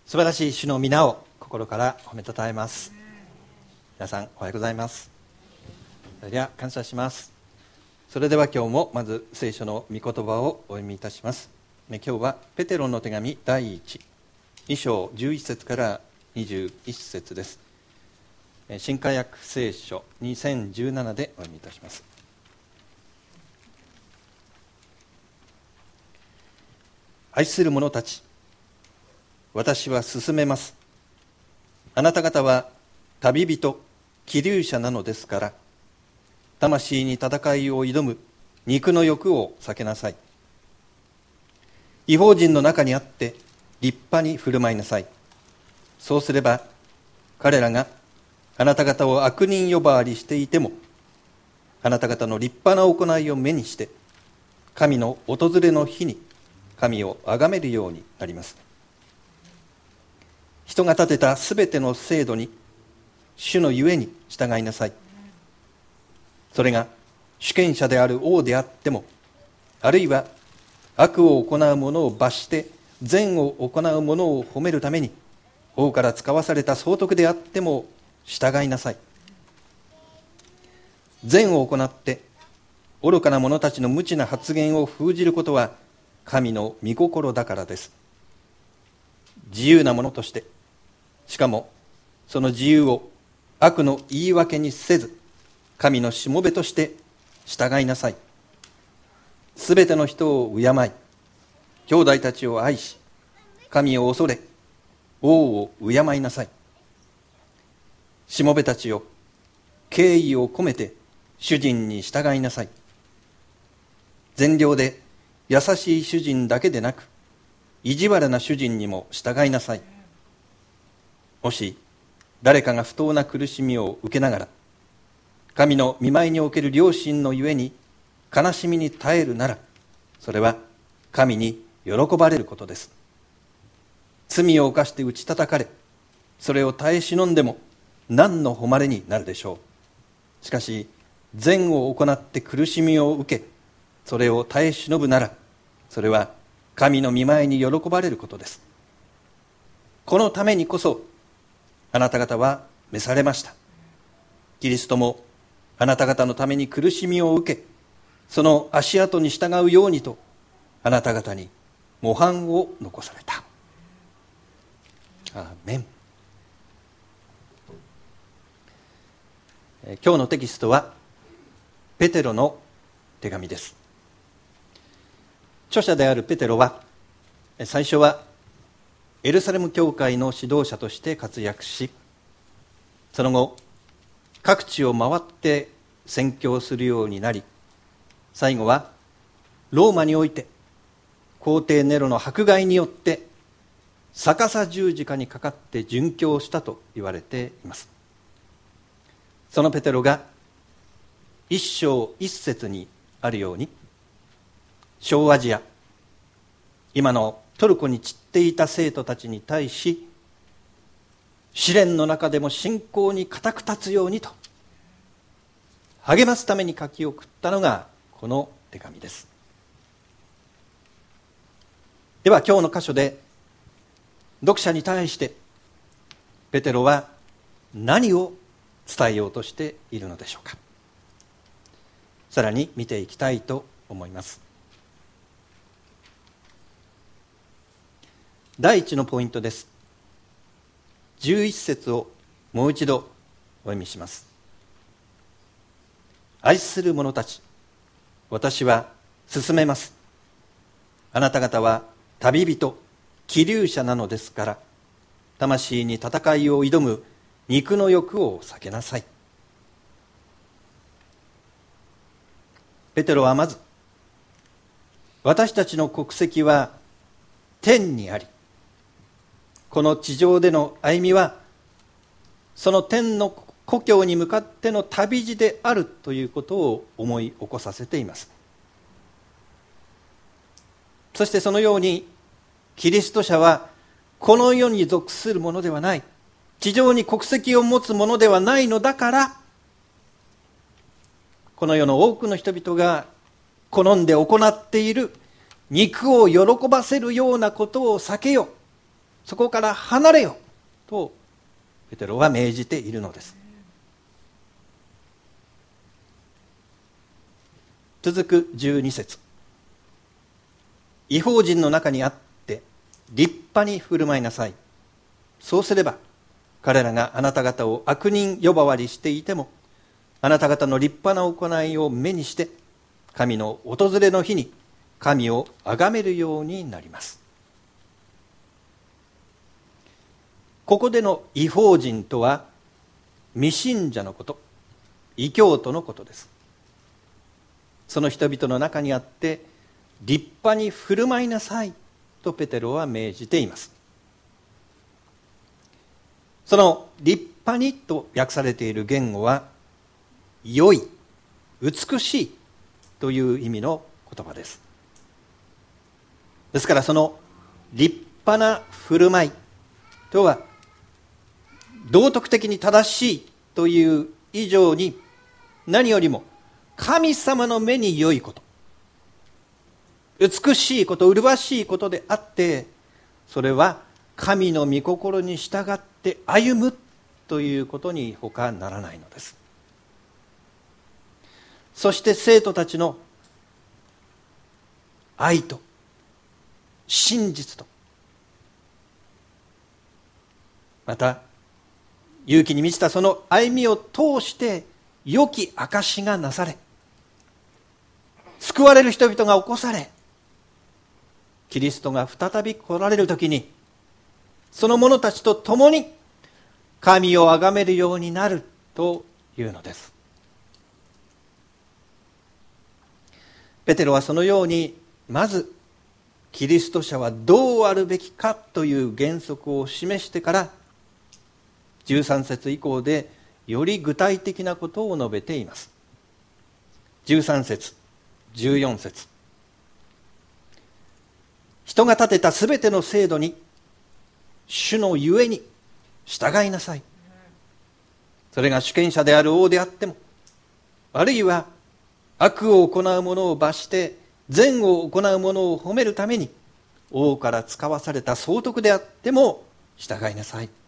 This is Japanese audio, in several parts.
素晴らしい主の皆を心から褒めたたえます。皆さんおはようございます。それでは感謝します。それでは今日もまず聖書の御言葉をお読みいたします。今日はペテロの手紙第2章11節から21節です。新化訳聖書2017でお読みいたします。愛する者たち、私は進めます。あなた方は旅人、気流者なのですから、魂に戦いを挑む肉の欲を避けなさい。異邦人の中にあって立派に振る舞いなさい。そうすれば彼らがあなた方を悪人呼ばわりしていても、あなた方の立派な行いを目にして神の訪れの日に神を崇めるようになります。人が立てたすべての制度に主のゆえに従いなさい。それが主権者である王であっても、あるいは悪を行う者を罰して善を行う者を褒めるために王から使わされた総督であっても従いなさい。善を行って愚かな者たちの無知な発言を封じることは神の御心だからです。自由な者として、しかもその自由を悪の言い訳にせず、神のしもべとして従いなさい。すべての人を敬い、兄弟たちを愛し、神を恐れ、王を敬いなさい。しもべたちよ、敬意を込めて主人に従いなさい。善良で優しい主人だけでなく、意地悪な主人にも従いなさい。もし誰かが不当な苦しみを受けながら神の御前における良心のゆえに悲しみに耐えるなら、それは神に喜ばれることです。罪を犯して打ち叩かれ、それを耐え忍んでも何の誉れになるでしょう。しかし善を行って苦しみを受け、それを耐え忍ぶなら、それは神の御前に喜ばれることです。このためにこそあなた方は召されました。キリストもあなた方のために苦しみを受け、その足跡に従うようにとあなた方に模範を残された。アーメン。今日のテキストはペテロの手紙です。著者であるペテロは最初はエルサレム教会の指導者として活躍し、その後各地を回って宣教するようになり、最後はローマにおいて皇帝ネロの迫害によって逆さ十字架にかかって殉教したと言われています。そのペテロが一章一節にあるように、小アジア、今のトルコに散っていた生徒たちに対し、試練の中でも信仰に固く立つようにと励ますために書き送ったのがこの手紙です。では今日の箇所で読者に対してペテロは何を伝えようとしているのでしょうか。さらに見ていきたいと思います。第一のポイントです。11節をもう一度お読みします。愛する者たち、私は進めます。あなた方は旅人、気流者なのですから、魂に戦いを挑む肉の欲を避けなさい。ペテロはまず、私たちの国籍は天にあり、この地上での歩みはその天の故郷に向かっての旅路であるということを思い起こさせています。そしてそのようにキリスト者はこの世に属するものではない、地上に国籍を持つものではないのだから、この世の多くの人々が好んで行っている肉を喜ばせるようなことを避けよう、 そこから離れよとペテロは命じているのです。続く12節、異邦人の中にあって立派に振る舞いなさい。そうすれば彼らがあなた方を悪人呼ばわりしていても、あなた方の立派な行いを目にして神の訪れの日に神を崇めるようになります。ここでの異邦人とは未信者のこと、異教徒のことです。その人々の中にあって立派に振る舞いなさいとペテロは命じています。その立派にと訳されている言語は良い、美しいという意味の言葉です。ですからその立派な振る舞いとは道徳的に正しいという以上に、何よりも神様の目に良いこと、美しいこと、麗しいことであって、それは神の御心に従って歩むということに他ならないのです。そして生徒たちの愛と真実と、また勇気に満ちたその歩みを通して良き証がなされ、救われる人々が起こされ、キリストが再び来られるときにその者たちと共に神を崇めるようになるというのです。ペテロはそのように、まずキリスト者はどうあるべきかという原則を示してから、13節以降でより具体的なことを述べています。13節、14節、人が立てたすべての制度に主のゆえに従いなさい。それが主権者である王であっても、あるいは悪を行う者を罰して善を行う者を褒めるために王から使わされた総督であっても従いなさい。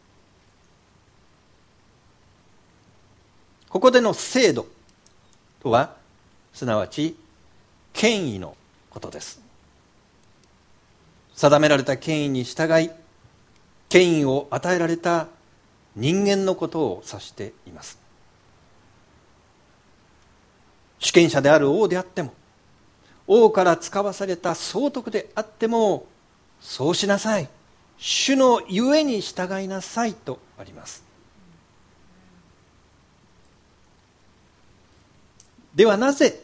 ここでの制度とは、すなわち権威のことです。定められた権威に従い、権威を与えられた人間のことを指しています。主権者である王であっても、王から使わされた総督であっても、そうしなさい、主のゆえに従いなさいとあります。ではなぜ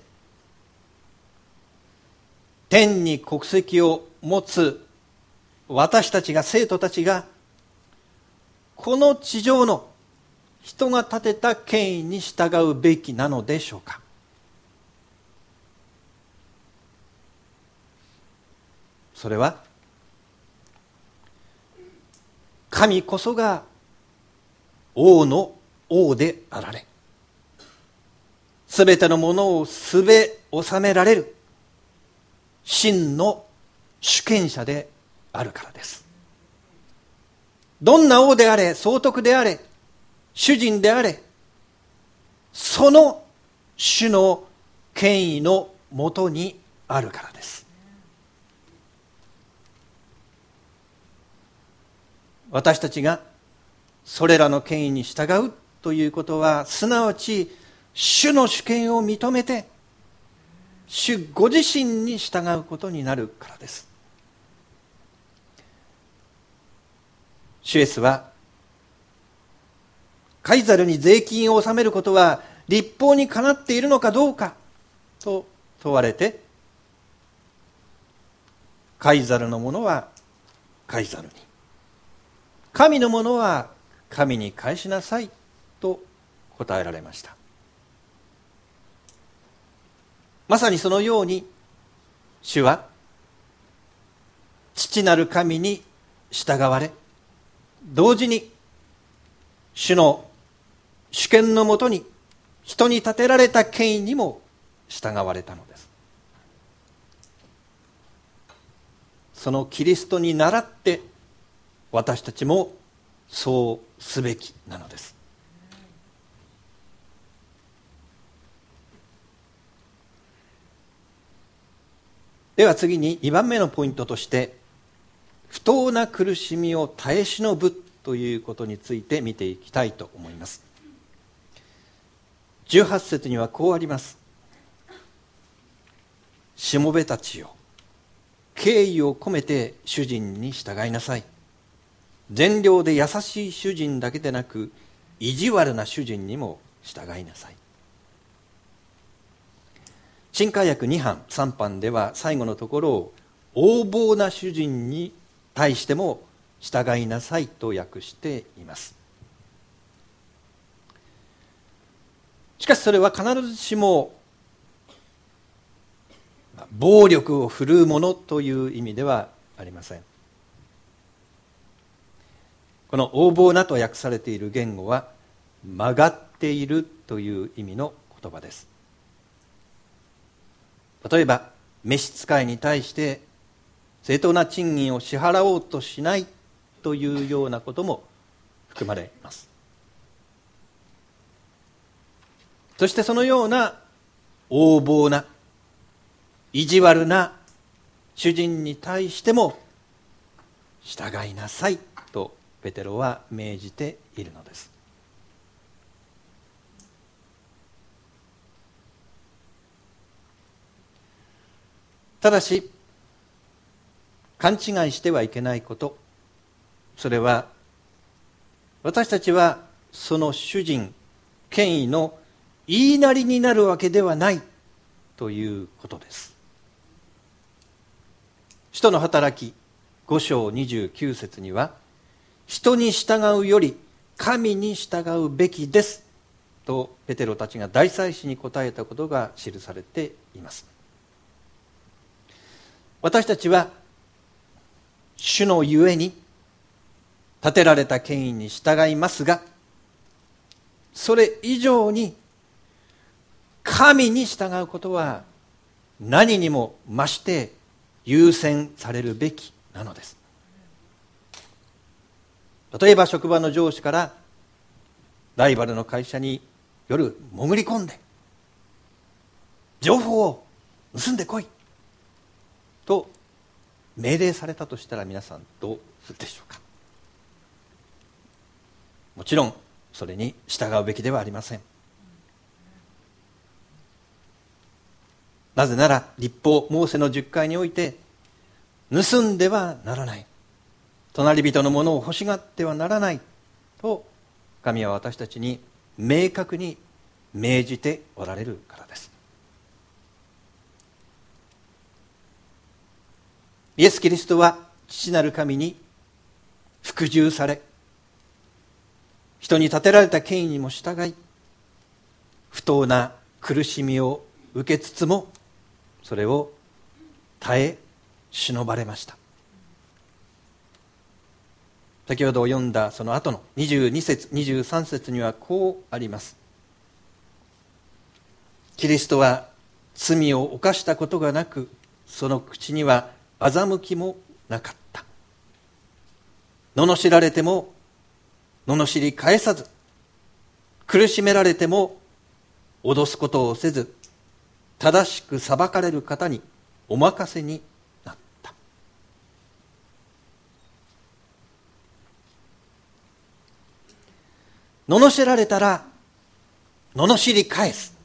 天に国籍を持つ私たちが、生徒たちが、この地上の人が立てた権威に従うべきなのでしょうか。それは神こそが王の王であられ、すべてのものをすべ治められる真の主権者であるからです。どんな王であれ、総督であれ、主人であれ、その主の権威のもとにあるからです。私たちがそれらの権威に従うということは、すなわち主の主権を認めて主ご自身に従うことになるからです。主イエスは、カイザルに税金を納めることは律法にかなっているのかどうかと問われて、カイザルのものはカイザルに、神のものは神に返しなさいと答えられました。まさにそのように、主は父なる神に従われ、同時に主の主権のもとに人に立てられた権威にも従われたのです。そのキリストに倣って私たちもそうすべきなのです。では次に2番目のポイントとして、不当な苦しみを耐え忍ぶということについて見ていきたいと思います。18節にはこうあります。しもべたちよ、敬意を込めて主人に従いなさい。善良で優しい主人だけでなく、意地悪な主人にも従いなさい。新海訳2版3版では最後のところを横暴な主人に対しても従いなさいと訳しています。しかしそれは必ずしも暴力を振るうものという意味ではありません。この横暴なと訳されている言語は曲がっているという意味の言葉です。例えば召使いに対して正当な賃金を支払おうとしないというようなことも含まれます。そしてそのような横暴な意地悪な主人に対しても従いなさいとペテロは命じているのです。ただし勘違いしてはいけないこと、それは私たちはその主人権威の言いなりになるわけではないということです。使徒の働き5章29節には、人に従うより神に従うべきですとペテロたちが大祭司に答えたことが記されています。私たちは主のゆえに立てられた権威に従いますが、それ以上に神に従うことは何にも増して優先されるべきなのです。例えば職場の上司からライバルの会社に夜潜り込んで情報を盗んでこいと命令されたとしたら、皆さんどうするでしょうか。もちろんそれに従うべきではありません。なぜなら律法モーセの10回において、盗んではならない、隣人のものを欲しがってはならないと神は私たちに明確に命じておられるからです。イエス・キリストは父なる神に服従され、人に立てられた権威にも従い、不当な苦しみを受けつつもそれを耐え忍ばれました。先ほど読んだその後の22節23節にはこうあります。キリストは罪を犯したことがなく、その口には欺きもなかった。罵られても罵り返さず、苦しめられても脅すことをせず、正しく裁かれる方にお任せになった。罵られたら罵り返す、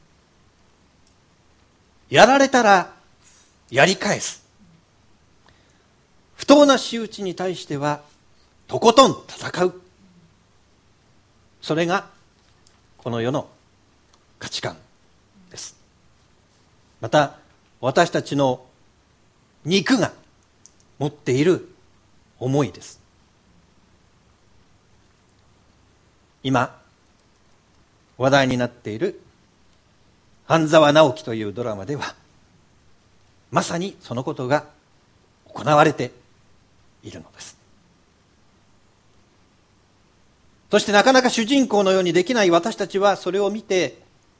やられたらやり返す、不当な仕打ちに対してはとことん戦う、それがこの世の価値観です。また私たちの肉が持っている思いです。今話題になっている半沢直樹というドラマでは、まさにそのことが行われているのです。そしてなかなか主人公のようにできない私たちは、それを見て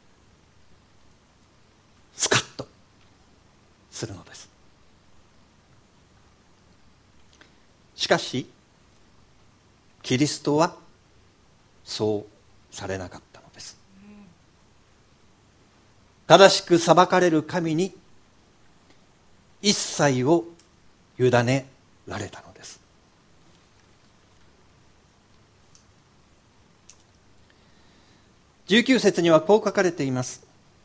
スカッとするのです。しかしキリストはそうされなかったのです。正しく裁かれる神に一切を委ねられたのです。19節にはこう書かれています。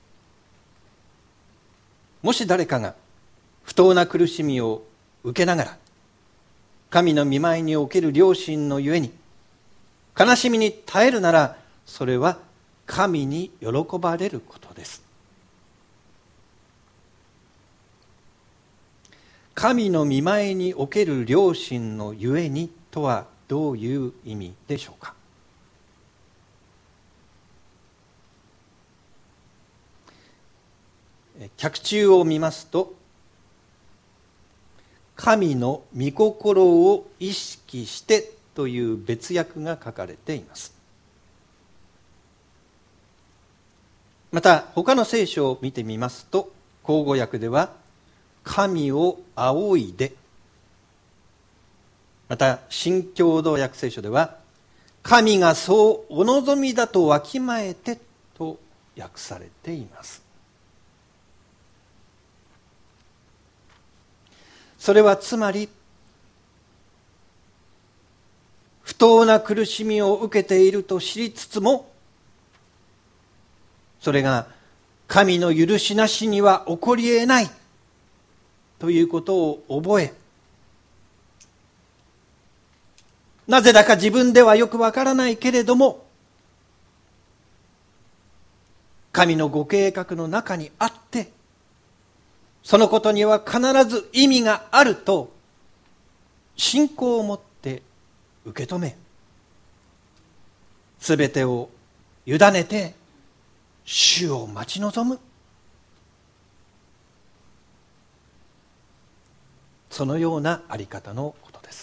もし誰かが不当な苦しみを受けながら神の御前における良心のゆえに悲しみに耐えるなら、それは神に喜ばれることです。神の御前における良心のゆえにとはどういう意味でしょうか。脚注を見ますと、神の御心を意識してという別訳が書かれています。また他の聖書を見てみますと、口語訳では神を仰いで、また新共同訳聖書では神がそうお望みだとわきまえてと訳されています。それはつまり、不当な苦しみを受けていると知りつつも、それが神の許しなしには起こり得ないということを覚え、なぜだか自分ではよくわからないけれども、神のご計画の中にあって、そのことには必ず意味があると信仰を持って受け止め、すべてを委ねて主を待ち望む、そのようなあり方のことです。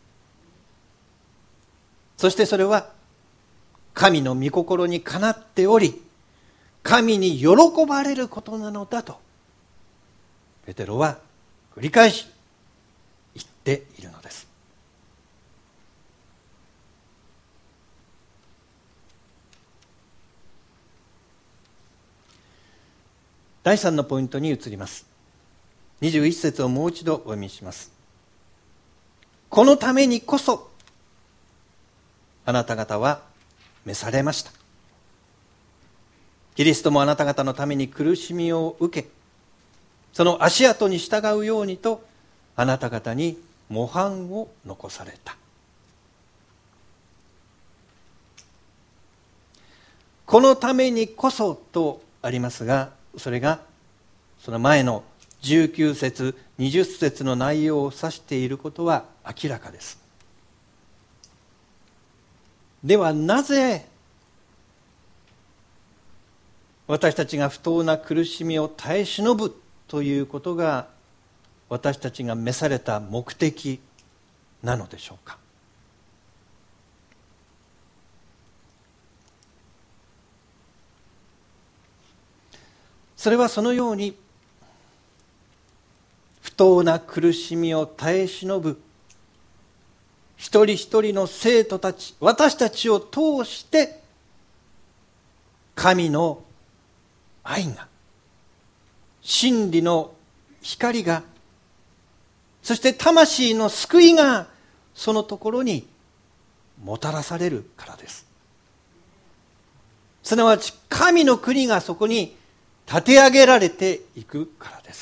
そしてそれは神の御心にかなっており、神に喜ばれることなのだとペテロは繰り返し言っているのです。第3のポイントに移ります。21節をもう一度お読みします。このためにこそあなた方は召されました。キリストもあなた方のために苦しみを受け、その足跡に従うようにとあなた方に模範を残された。このためにこそとありますが、それがその前の19節20節の内容を指していることは明らかです。ではなぜ私たちが不当な苦しみを耐え忍ぶということが私たちが召された目的なのでしょうか。それはそのように不当な苦しみを耐え忍ぶ一人一人の生徒たち、私たちを通して神の愛が、真理の光が、そして魂の救いがそのところにもたらされるからです。すなわち神の国がそこに立て上げられていくからです。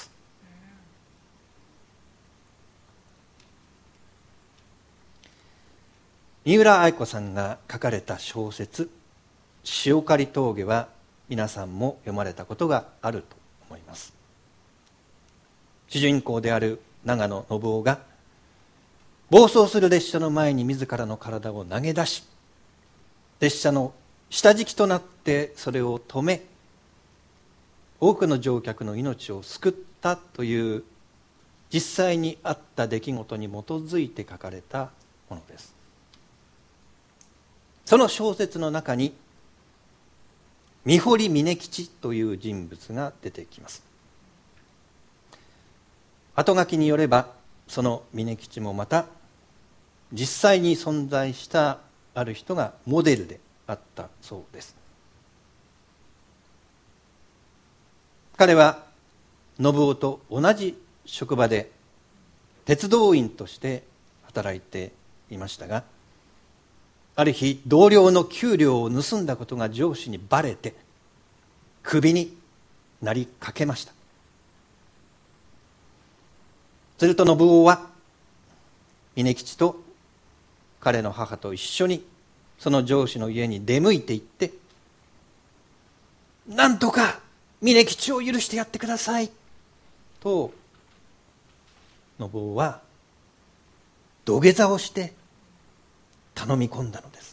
三浦愛子さんが書かれた小説「塩刈峠」は皆さんも読まれたことがあると思います。主人公である長野信夫が暴走する列車の前に自らの体を投げ出し、列車の下敷きとなってそれを止め、多くの乗客の命を救ったという実際にあった出来事に基づいて書かれたものです。その小説の中に三堀峯吉という人物が出てきます。後書きによれば、その峯吉もまた実際に存在したある人がモデルであったそうです。彼は信夫と同じ職場で鉄道員として働いていましたが、ある日同僚の給料を盗んだことが上司にバレてクビになりかけました。すると信夫は峰吉と彼の母と一緒にその上司の家に出向いて行って、なんとか峰吉を許してやってくださいと信夫は土下座をして頼み込んだのです。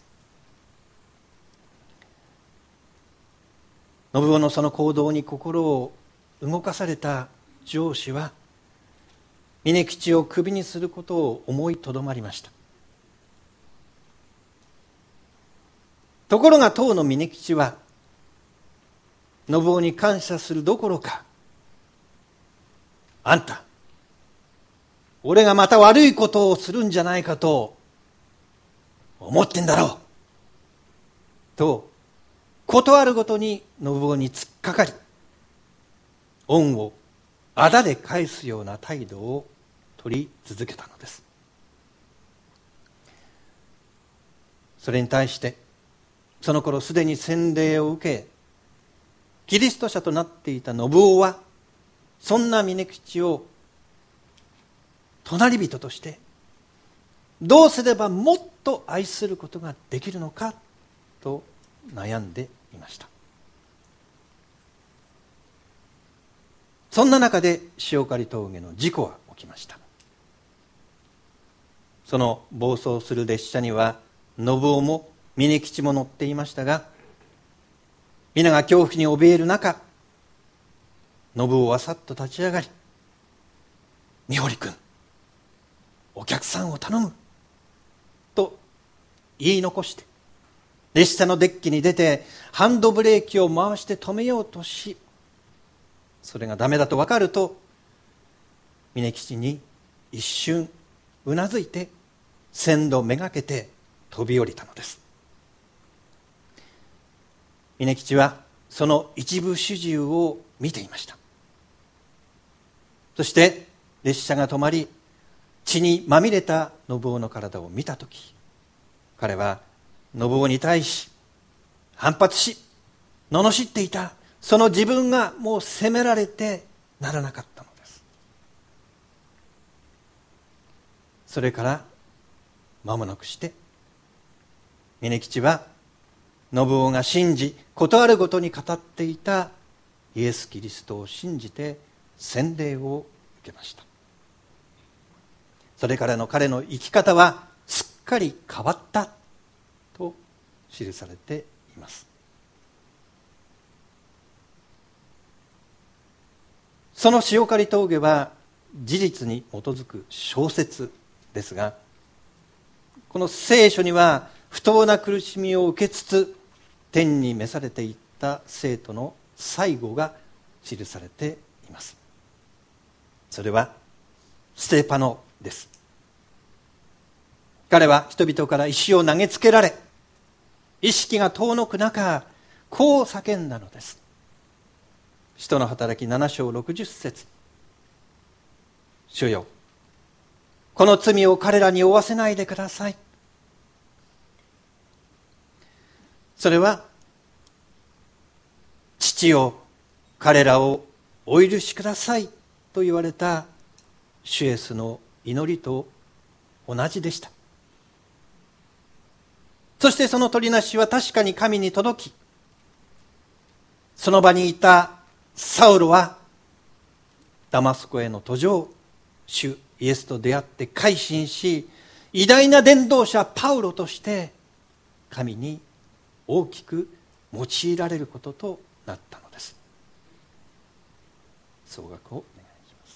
信夫のその行動に心を動かされた上司は峰吉をクビにすることを思いとどまりました。ところが当の峰吉は信夫に感謝するどころか、あんた俺がまた悪いことをするんじゃないかと思ってんだろうとことあるごとに信夫に突っかかり、恩をあだで返すような態度を取り続けたのです。それに対してその頃すでに洗礼を受けキリスト者となっていた信夫は、そんな峰吉を隣人としてどうすればもっと愛することができるのかと悩んでいました。そんな中で塩刈峠の事故は起きました。その暴走する列車には信夫も峰吉も乗っていましたが、皆が恐怖に怯える中、信夫はさっと立ち上がり、三堀君お客さんを頼むと言い残して、列車のデッキに出てハンドブレーキを回して止めようとし、それがダメだと分かると峰吉に一瞬うなずいて線路めがけて飛び降りたのです。峰吉はその一部始終を見ていました。そして列車が止まり血にまみれた信夫の体を見たとき、彼は信夫に対し反発し罵っていたその自分がもう責められてならなかったのです。それから間もなくして峰吉は信夫が信じ事あるごとに語っていたイエス・キリストを信じて洗礼を受けました。それからの彼の生き方はすっかり変わったと記されています。その塩刈峠は事実に基づく小説ですが、この聖書には不当な苦しみを受けつつ天に召されていった生徒の最後が記されています。それはステパノです。彼は人々から石を投げつけられ、意識が遠のく中、こう叫んだのです。使徒の働き7章60節、主よ、この罪を彼らに負わせないでください。それは、父よ、彼らをお許しくださいと言われた主イエスの祈りと同じでした。そしてその取りなしは確かに神に届き、その場にいたサウロはダマスコへの途上、主イエスと出会って改心し、偉大な伝道者パウロとして神に大きく用いられることとなったのです。総額をお願いします。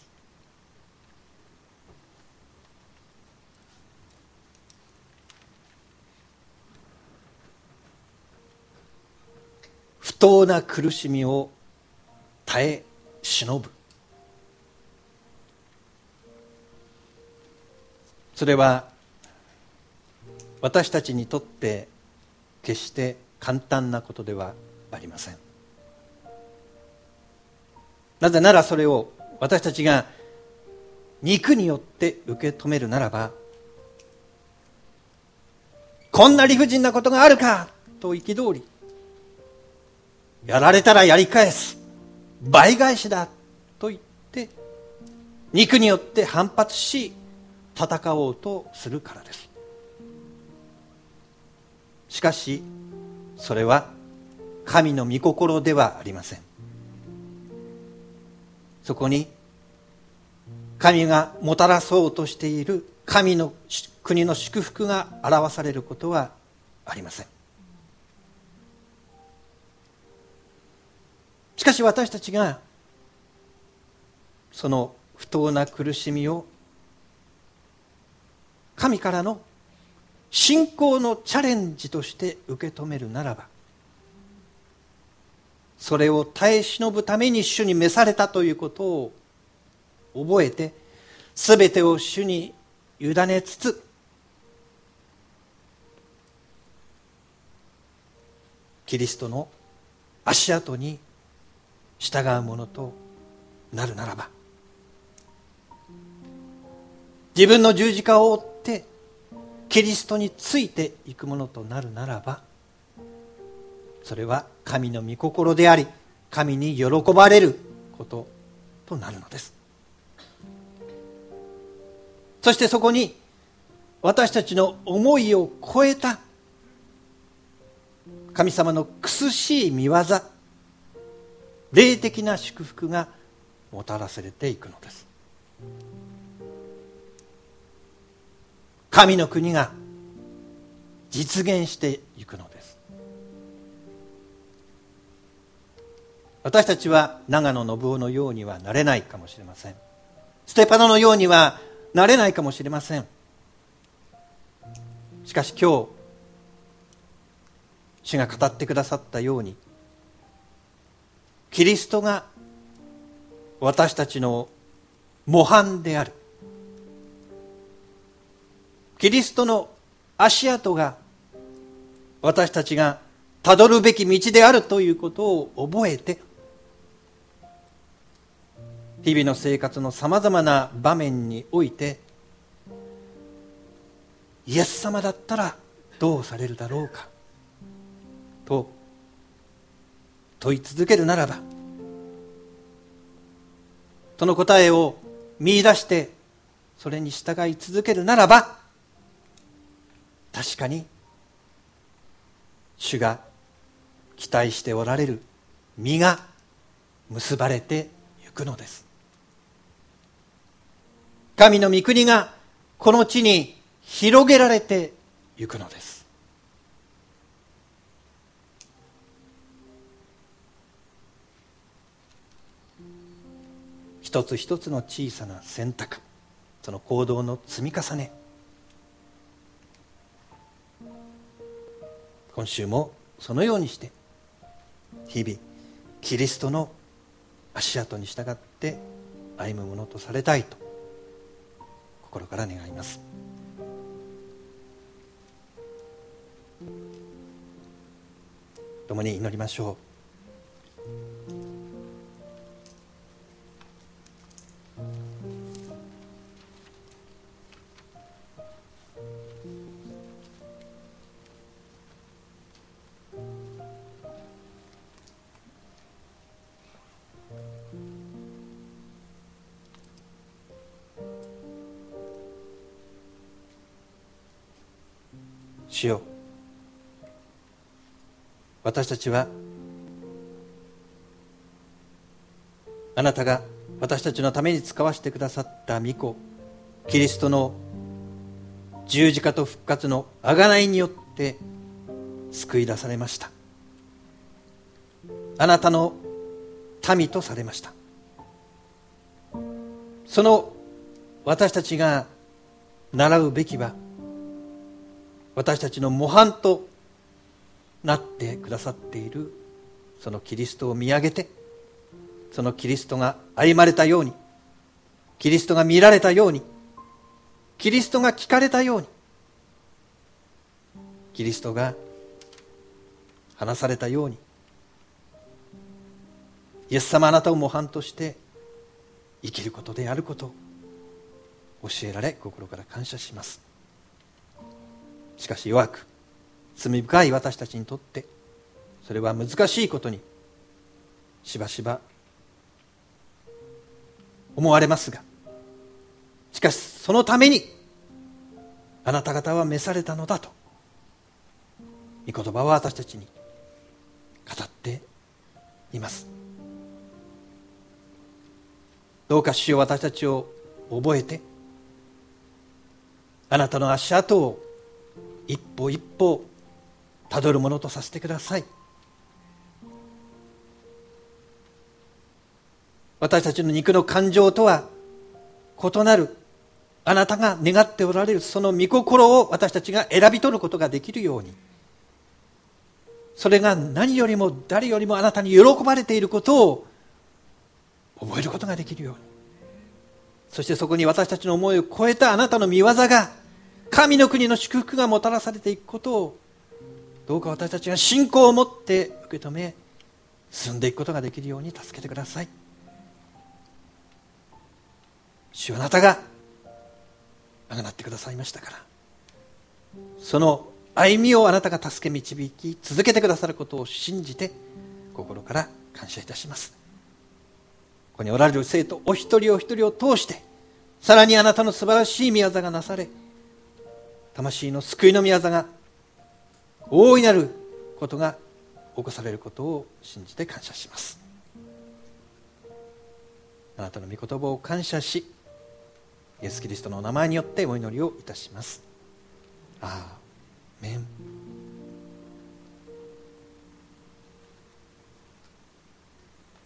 不当な苦しみを耐え忍ぶ、それは私たちにとって決して簡単なことではありません。なぜならそれを私たちが肉によって受け止めるならば、こんな理不尽なことがあるかと憤り、やられたらやり返す、倍返しだと言って肉によって反発し戦おうとするからです。しかしそれは神の御心ではありません。そこに神がもたらそうとしている神の国の祝福が表されることはありません。しかし私たちがその不当な苦しみを神からの信仰のチャレンジとして受け止めるならば、それを耐え忍ぶために主に召されたということを覚えて、すべてを主に委ねつつ、キリストの足跡に従うものとなるならば、自分の十字架を追ってキリストについていくものとなるならば、それは神の御心であり、神に喜ばれることとなるのです。そしてそこに私たちの思いを超えた神様の苦しい御業、霊的な祝福がもたらされていくのです。神の国が実現していくのです。私たちは長野信夫のようにはなれないかもしれません。ステパノのようにはなれないかもしれません。しかし今日主が語ってくださったように、キリストが私たちの模範である、キリストの足跡が私たちがたどるべき道であるということを覚えて、日々の生活のさまざまな場面において、イエス様だったらどうされるだろうかと問い続けるならば、その答えを見出してそれに従い続けるならば、確かに主が期待しておられる実が結ばれてゆくのです。神の御国がこの地に広げられてゆくのです。一つ一つの小さな選択、その行動の積み重ね、今週もそのようにして日々キリストの足跡に従って歩むものとされたいと心から願います。共に祈りましょう。主よ、私たちはあなたが私たちのために使わせてくださった御子キリストの十字架と復活の贖いによって救い出されました。あなたの民とされました。その私たちが習うべきは、私たちの模範となってくださっているそのキリストを見上げて、そのキリストが歩まれたように、キリストが見られたように、キリストが聞かれたように、 キリストが話されたように、イエス様あなたを模範として生きることであることを教えられ、心から感謝します。しかし弱く罪深い私たちにとってそれは難しいことにしばしば思われますが、しかしそのためにあなた方は召されたのだと御言葉は私たちに語っています。どうか主よ、私たちを覚えてあなたの足跡を一歩一歩たどるものとさせてください。私たちの肉の感情とは異なるあなたが願っておられるその御心を私たちが選び取ることができるように、それが何よりも誰よりもあなたに喜ばれていることを覚えることができるように、そしてそこに私たちの思いを超えたあなたの御業が、神の国の祝福がもたらされていくことを、どうか私たちが信仰を持って受け止め進んでいくことができるように助けてください。主はあなたがあがなってくださいましたから、その歩みをあなたが助け導き続けてくださることを信じて心から感謝いたします。ここにおられる生徒お一人お一人を通して、さらにあなたの素晴らしい御業がなされ、魂の救いの御業が大いなることが起こされることを信じて感謝します。あなたの御言葉を感謝し、イエス・キリストのお名前によってお祈りをいたします。アーメン。